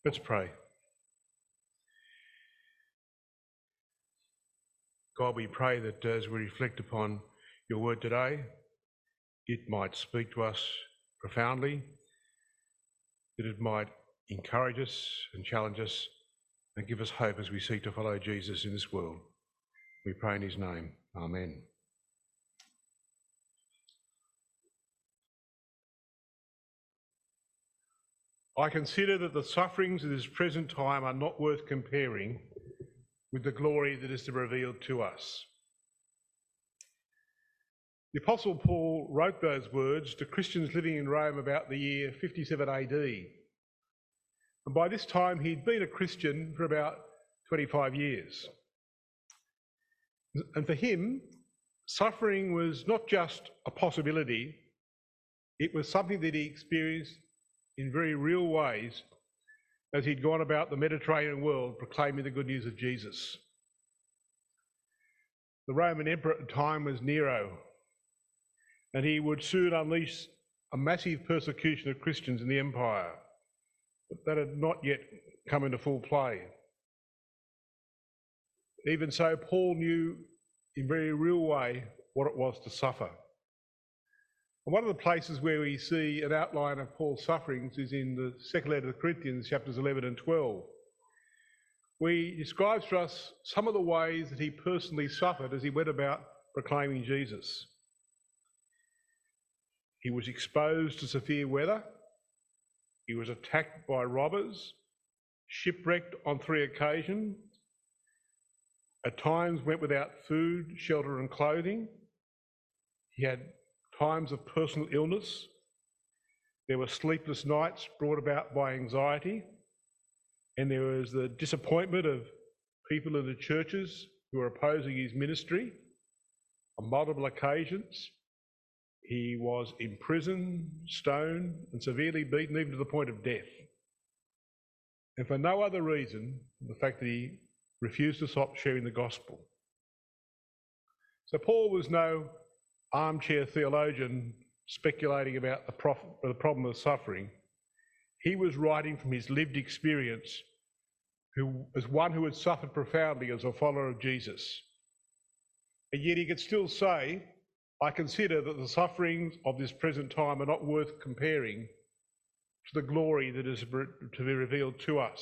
Let's pray. God, we pray that as we reflect upon your word today, it might speak to us profoundly, that it might encourage us and challenge us and give us hope as we seek to follow Jesus in this world. We pray in his name. Amen. I consider that the sufferings of this present time are not worth comparing with the glory that is to be revealed to us. The Apostle Paul wrote those words to Christians living in Rome about the year 57 AD. And by this time, he'd been a Christian for about 25 years. And for him, suffering was not just a possibility, it was something that he experienced in very real ways as he'd gone about the Mediterranean world proclaiming the good news of Jesus. The Roman emperor at the time was Nero, and he would soon unleash a massive persecution of Christians in the empire, but that had not yet come into full play. Even so, Paul knew in a very real way what it was to suffer. And one of the places where we see an outline of Paul's sufferings is in the second letter to the Corinthians, chapters 11 and 12, where he describes for us some of the ways that he personally suffered as he went about proclaiming Jesus. He was exposed to severe weather. He was attacked by robbers, shipwrecked on 3 occasions, at times went without food, shelter and clothing. He had times of personal illness. There were sleepless nights brought about by anxiety, and there was the disappointment of people in the churches who were opposing his ministry on multiple occasions. He was imprisoned, stoned, and severely beaten, even to the point of death. And for no other reason than the fact that he refused to stop sharing the gospel. So Paul was no armchair theologian speculating about the problem of suffering. He was writing from his lived experience as one who had suffered profoundly as a follower of Jesus. And yet he could still say, I consider that the sufferings of this present time are not worth comparing to the glory that is to be revealed to us.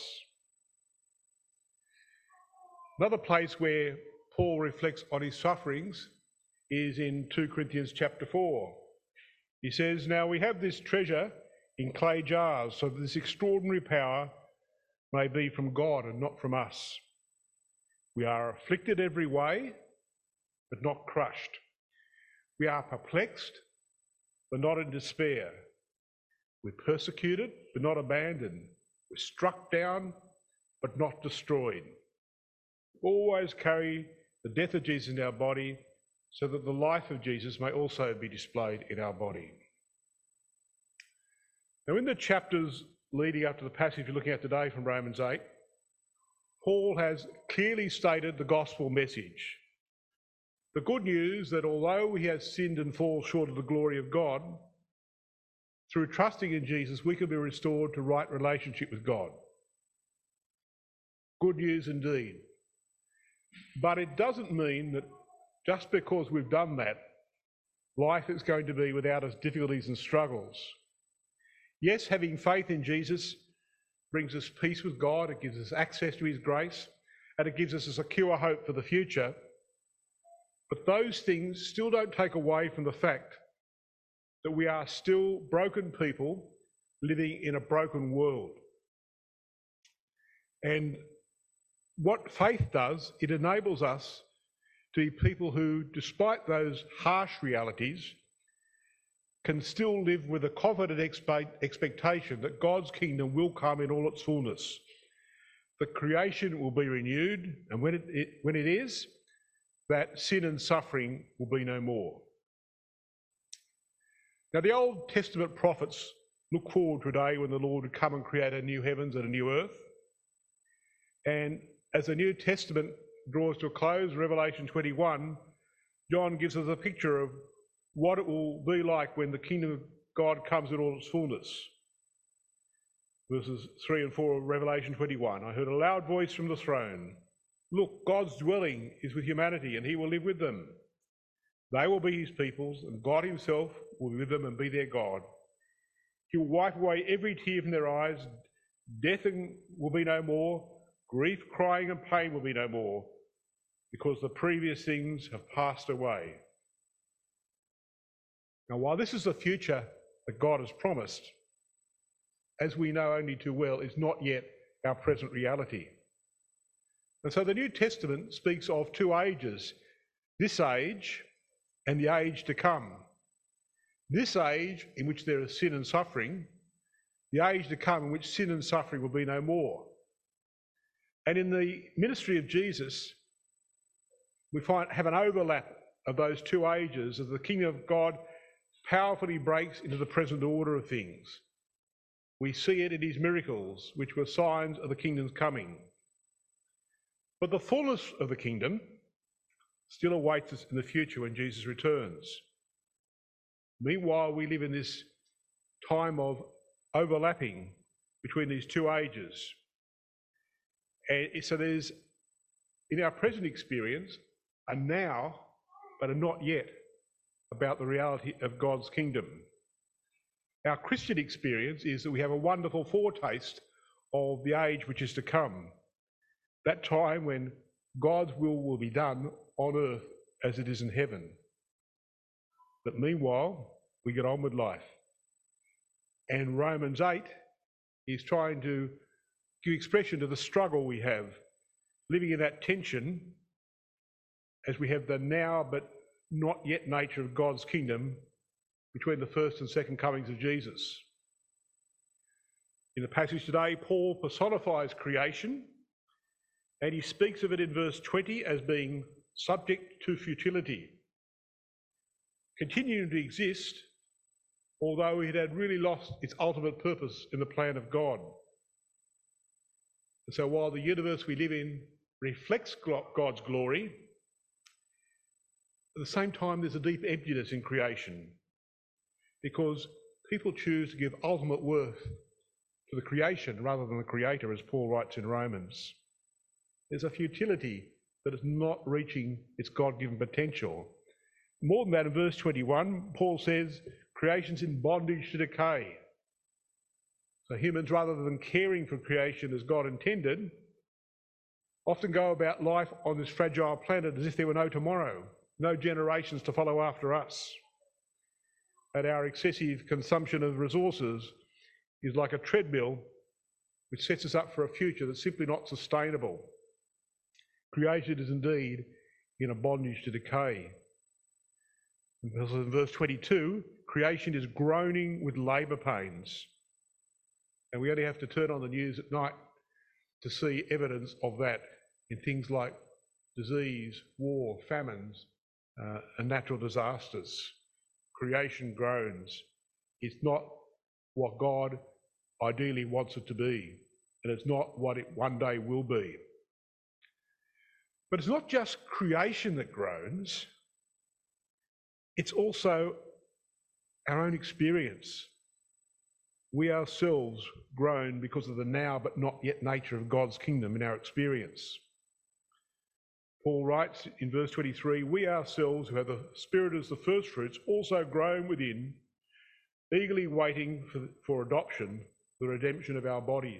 Another place where Paul reflects on his sufferings is in 2 Corinthians chapter 4. He says, now we have this treasure in clay jars, so that this extraordinary power may be from God and not from us. We are afflicted every way, but not crushed. We are perplexed, but not in despair. We're persecuted, but not abandoned. We're struck down, but not destroyed. We always carry the death of Jesus in our body, so that the life of Jesus may also be displayed in our body. Now, in the chapters leading up to the passage we're looking at today from Romans 8, Paul has clearly stated the gospel message. The good news that although he has sinned and fall short of the glory of God, through trusting in Jesus, we can be restored to right relationship with God. Good news indeed. But it doesn't mean that just because we've done that, life is going to be without its difficulties and struggles. Yes, having faith in Jesus brings us peace with God, it gives us access to his grace, and it gives us a secure hope for the future. But those things still don't take away from the fact that we are still broken people living in a broken world. And what faith does, it enables us to be people who, despite those harsh realities, can still live with a confident expectation that God's kingdom will come in all its fullness. The creation will be renewed, and when it is, that sin and suffering will be no more. Now, the Old Testament prophets look forward to a day when the Lord would come and create a new heavens and a new earth. And as the New Testament draws to a close, Revelation 21, John gives us a picture of what it will be like when the kingdom of God comes in all its fullness. verses 3 and 4 of Revelation 21. I heard a loud voice from the throne. Look, God's dwelling is with humanity, and he will live with them. They will be his peoples, and God himself will be with them and be their God. He will wipe away every tear from their eyes. Death will be no more. Grief, crying, and pain will be no more, because the previous things have passed away. Now, while this is the future that God has promised, as we know only too well, is not yet our present reality. And so the New Testament speaks of two ages, this age and the age to come. This age in which there is sin and suffering, the age to come in which sin and suffering will be no more. And in the ministry of Jesus, we have an overlap of those two ages as the kingdom of God powerfully breaks into the present order of things. We see it in his miracles, which were signs of the kingdom's coming. But the fullness of the kingdom still awaits us in the future when Jesus returns. Meanwhile, we live in this time of overlapping between these two ages. And so there's, in our present experience, a now, but a not yet about the reality of God's kingdom. Our Christian experience is that we have a wonderful foretaste of the age which is to come, that time when God's will be done on earth as it is in heaven. But meanwhile, we get on with life. And Romans 8 is trying to give expression to the struggle we have, living in that tension as we have the now but not yet nature of God's kingdom between the first and second comings of Jesus. In the passage today, Paul personifies creation, and he speaks of it in verse 20 as being subject to futility, continuing to exist, although it had really lost its ultimate purpose in the plan of God. And so while the universe we live in reflects God's glory, at the same time there's a deep emptiness in creation, because people choose to give ultimate worth to the creation rather than the Creator, as Paul writes in Romans. There's a futility that is not reaching its God-given potential. More than that, in verse 21, Paul says creation's in bondage to decay. So humans, rather than caring for creation as God intended, often go about life on this fragile planet as if there were no tomorrow, no generations to follow after us. And our excessive consumption of resources is like a treadmill which sets us up for a future that's simply not sustainable. Creation is indeed in a bondage to decay. In verse 22, creation is groaning with labour pains. And we only have to turn on the news at night to see evidence of that in things like disease, war, famines, and natural disasters. Creation groans. It's not what God ideally wants it to be, and it's not what it one day will be. But it's not just creation that groans, it's also our own experience. We ourselves groan because of the now but not yet nature of God's kingdom in our experience. Paul writes in verse 23, we ourselves who have the Spirit as the first fruits also groan within, eagerly waiting for adoption, the redemption of our bodies.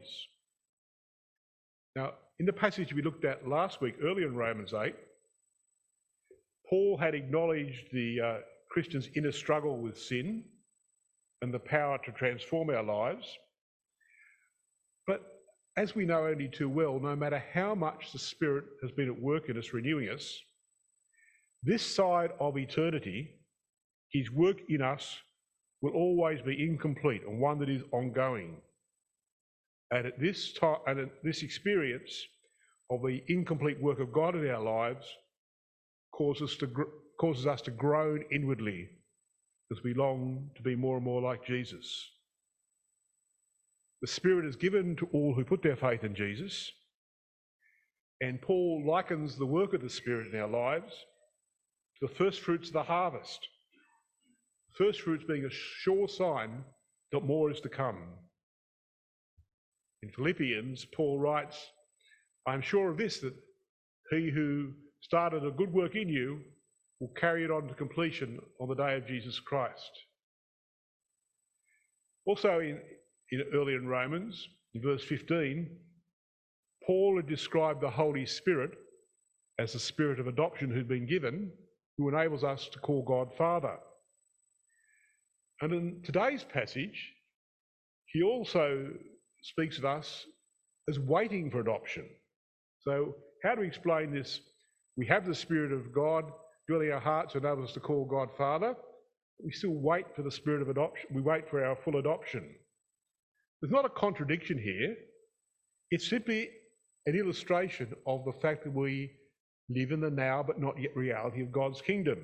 Now, in the passage we looked at last week, earlier in Romans 8, Paul had acknowledged the Christian's inner struggle with sin and the power to transform our lives. But as we know only too well, no matter how much the Spirit has been at work in us, renewing us, this side of eternity, his work in us will always be incomplete and one that is ongoing. And at this time, and at this experience of the incomplete work of God in our lives causes us to groan inwardly as we long to be more and more like Jesus. The Spirit is given to all who put their faith in Jesus, and Paul likens the work of the Spirit in our lives to the first fruits of the harvest. First fruits being a sure sign that more is to come. In Philippians, Paul writes, "I am sure of this, that he who started a good work in you will carry it on to completion on the day of Jesus Christ." Also earlier in Romans, in verse 15, Paul had described the Holy Spirit as the spirit of adoption who'd been given, who enables us to call God Father. And in today's passage, he also speaks of us as waiting for adoption. So how do we explain this? We have the Spirit of God dwelling in our hearts to enable us to call God Father. We still wait for the Spirit of adoption. We wait for our full adoption. There's not a contradiction here. It's simply an illustration of the fact that we live in the now but not yet reality of God's kingdom.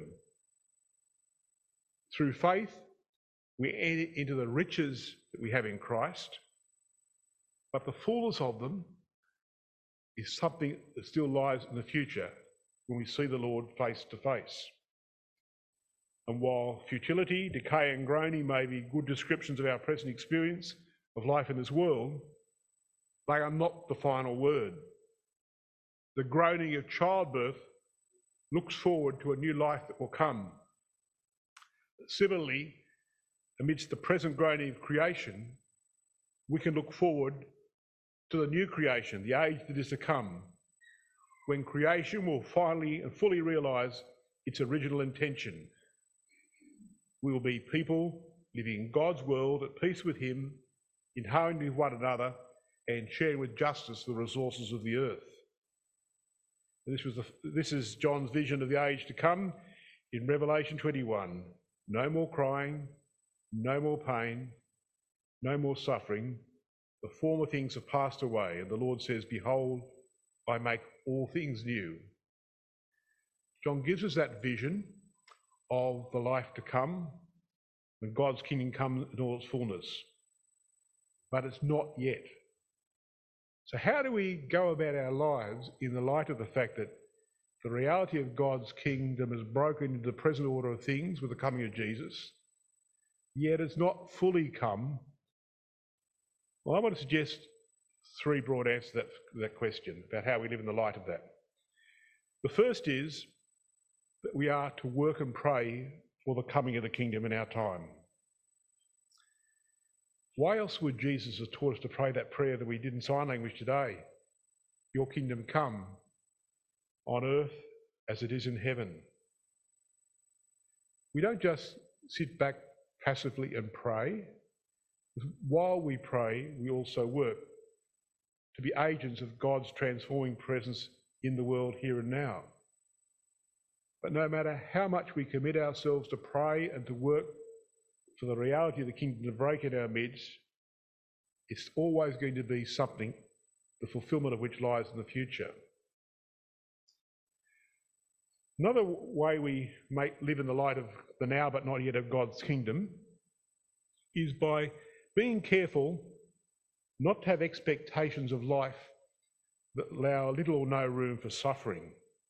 Through faith, we enter into the riches that we have in Christ, but the fullness of them is something that still lies in the future when we see the Lord face to face. And while futility, decay and groaning may be good descriptions of our present experience of life in this world, they are not the final word. The groaning of childbirth looks forward to a new life that will come. Similarly, amidst the present groaning of creation, we can look forward to the new creation, the age that is to come, when creation will finally and fully realise its original intention. We will be people living in God's world at peace with Him, in harmony with one another, and sharing with justice the resources of the earth. This is John's vision of the age to come in Revelation 21. No more crying, no more pain, no more suffering. The former things have passed away, and the Lord says, "Behold, I make all things new." John gives us that vision of the life to come, when God's kingdom comes in all its fullness. But it's not yet. So how do we go about our lives in the light of the fact that the reality of God's kingdom has broken into the present order of things with the coming of Jesus, yet it's not fully come? Well, I want to suggest three broad answers to that question about how we live in the light of that. The first is that we are to work and pray for the coming of the kingdom in our time. Why else would Jesus have taught us to pray that prayer that we did in sign language today? Your kingdom come on earth as it is in heaven. We don't just sit back passively and pray. While we pray, we also work to be agents of God's transforming presence in the world here and now. But no matter how much we commit ourselves to pray and to work for the reality of the kingdom to break in our midst, it's always going to be something, the fulfilment of which lies in the future. Another way we live in the light of the now but not yet of God's kingdom is by being careful not to have expectations of life that allow little or no room for suffering.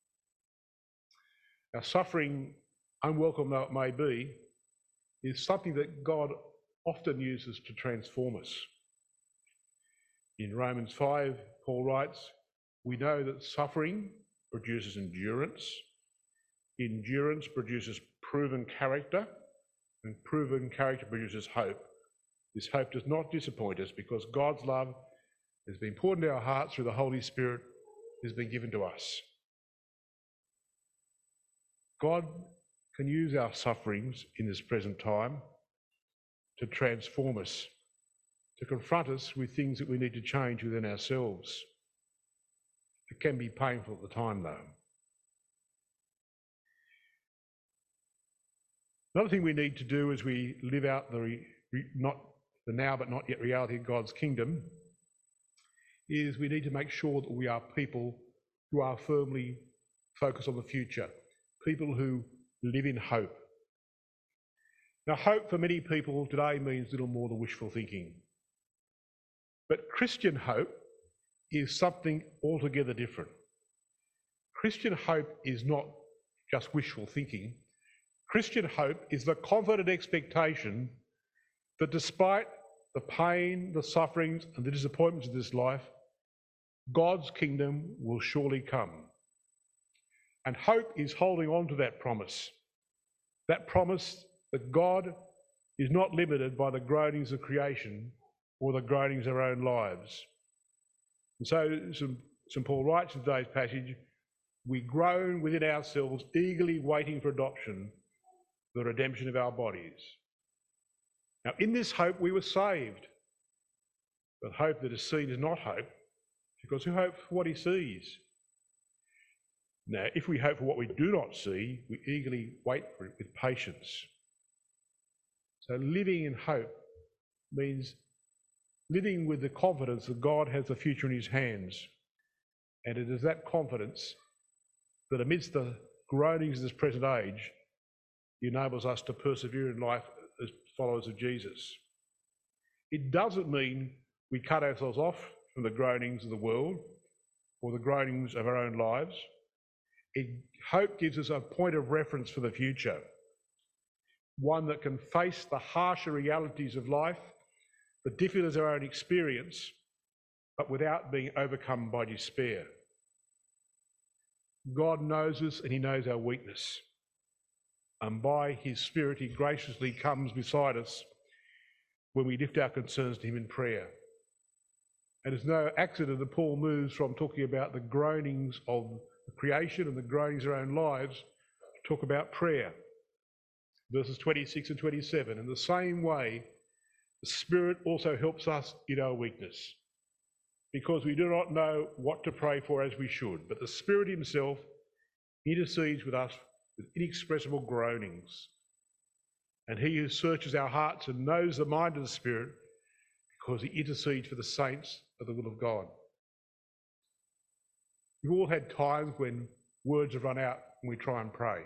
Our suffering, unwelcome though it may be, is something that God often uses to transform us. In Romans 5, Paul writes, "We know that suffering produces endurance. Endurance produces proven character, and proven character produces hope. This hope does not disappoint us because God's love has been poured into our hearts through the Holy Spirit that has been given to us." God can use our sufferings in this present time to transform us, to confront us with things that we need to change within ourselves. It can be painful at the time, though. Another thing we need to do as we live out the now but not yet reality of God's kingdom is we need to make sure that we are people who are firmly focused on the future, people who live in hope. Now, hope for many people today means little more than wishful thinking. But Christian hope is something altogether different. Christian hope is not just wishful thinking. Christian hope is the confident expectation that despite the pain, the sufferings, and the disappointments of this life, God's kingdom will surely come. And hope is holding on to that promise that God is not limited by the groanings of creation or the groanings of our own lives. And so St. Paul writes in today's passage, we groan within ourselves, eagerly waiting for adoption, the redemption of our bodies. Now, in this hope we were saved. But hope that is seen is not hope, because who hopes for what he sees? Now, if we hope for what we do not see, we eagerly wait for it with patience. So living in hope means living with the confidence that God has the future in his hands. And it is that confidence that amidst the groanings of this present age, enables us to persevere in life as followers of Jesus. It doesn't mean we cut ourselves off from the groanings of the world or the groanings of our own lives. Hope gives us a point of reference for the future, one that can face the harsher realities of life, the difficulties of our own experience, but without being overcome by despair. God knows us and he knows our weakness. And by his Spirit, he graciously comes beside us when we lift our concerns to him in prayer. And it's no accident that Paul moves from talking about the groanings of creation and the groanings of our own lives to talk about prayer. Verses 26 and 27. In the same way, the Spirit also helps us in our weakness, because we do not know what to pray for as we should, but the Spirit himself intercedes with us with inexpressible groanings. And he who searches our hearts and knows the mind of the Spirit, because he intercedes for the saints of the will of God. We've all had times when words have run out and we try and pray.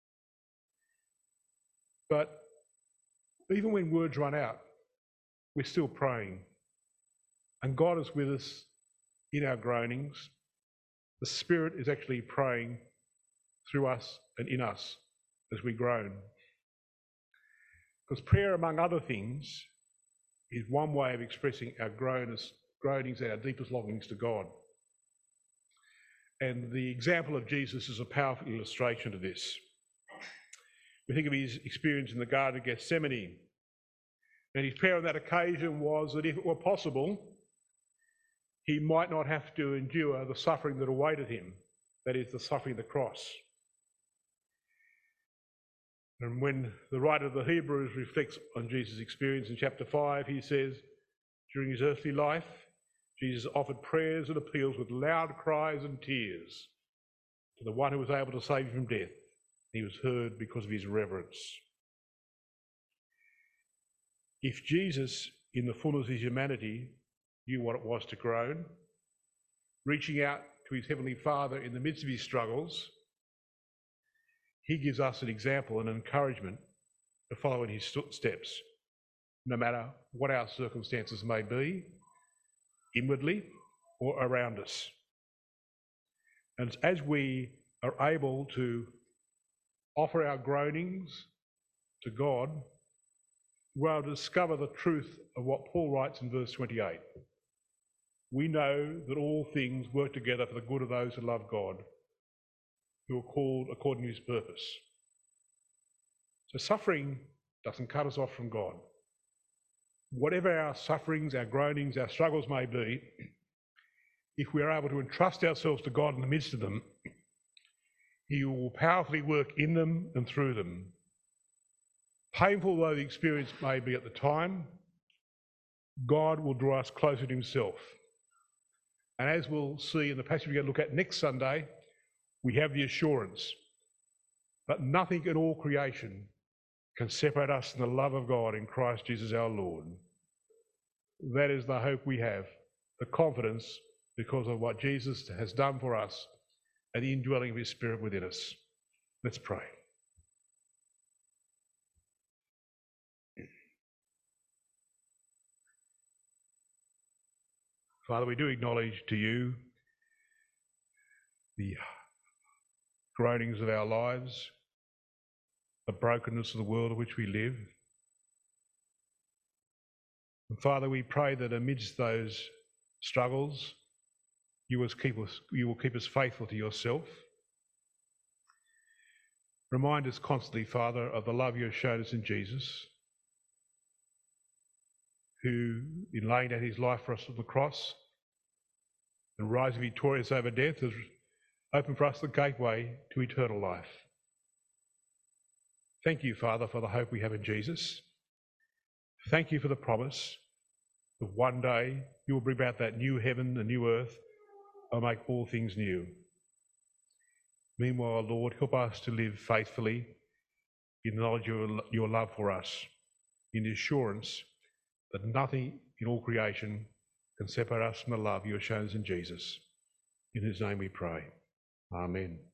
But even when words run out, we're still praying. And God is with us in our groanings. The Spirit is actually praying through us and in us as we groan. Because prayer, among other things, is one way of expressing our groanings and our deepest longings to God. And the example of Jesus is a powerful illustration of this. We think of his experience in the Garden of Gethsemane. And his prayer on that occasion was that if it were possible, he might not have to endure the suffering that awaited him, that is, the suffering of the cross. And when the writer of the Hebrews reflects on Jesus' experience in chapter 5, he says, during his earthly life, Jesus offered prayers and appeals with loud cries and tears to the one who was able to save him from death. He was heard because of his reverence. If Jesus, in the fullness of his humanity, knew what it was to groan, reaching out to his heavenly Father in the midst of his struggles, he gives us an example and encouragement to follow in his steps, no matter what our circumstances may be, inwardly or around us. And as we are able to offer our groanings to God, we'll discover the truth of what Paul writes in verse 28. We know that all things work together for the good of those who love God, who are called according to his purpose. So suffering doesn't cut us off from God. Whatever our sufferings, our groanings, our struggles may be, if we are able to entrust ourselves to God in the midst of them, he will powerfully work in them and through them. Painful though the experience may be at the time, God will draw us closer to himself. And as we'll see in the passage we're going to look at next Sunday, we have the assurance that nothing in all creation can separate us from the love of God in Christ Jesus our Lord. That is the hope we have, the confidence because of what Jesus has done for us and the indwelling of his Spirit within us. Let's pray. Father, we do acknowledge to you the groanings of our lives, the brokenness of the world in which we live. And Father, we pray that amidst those struggles, you will keep us faithful to yourself. Remind us constantly, Father, of the love you have shown us in Jesus, who, in laying down his life for us on the cross and rising victorious over death, has opened for us the gateway to eternal life. Thank you, Father, for the hope we have in Jesus. Thank you for the promise that one day you will bring about that new heaven and new earth and make all things new. Meanwhile, Lord, help us to live faithfully in the knowledge of your love for us, in the assurance that nothing in all creation can separate us from the love you have shown us in Jesus. In his name we pray. Amen.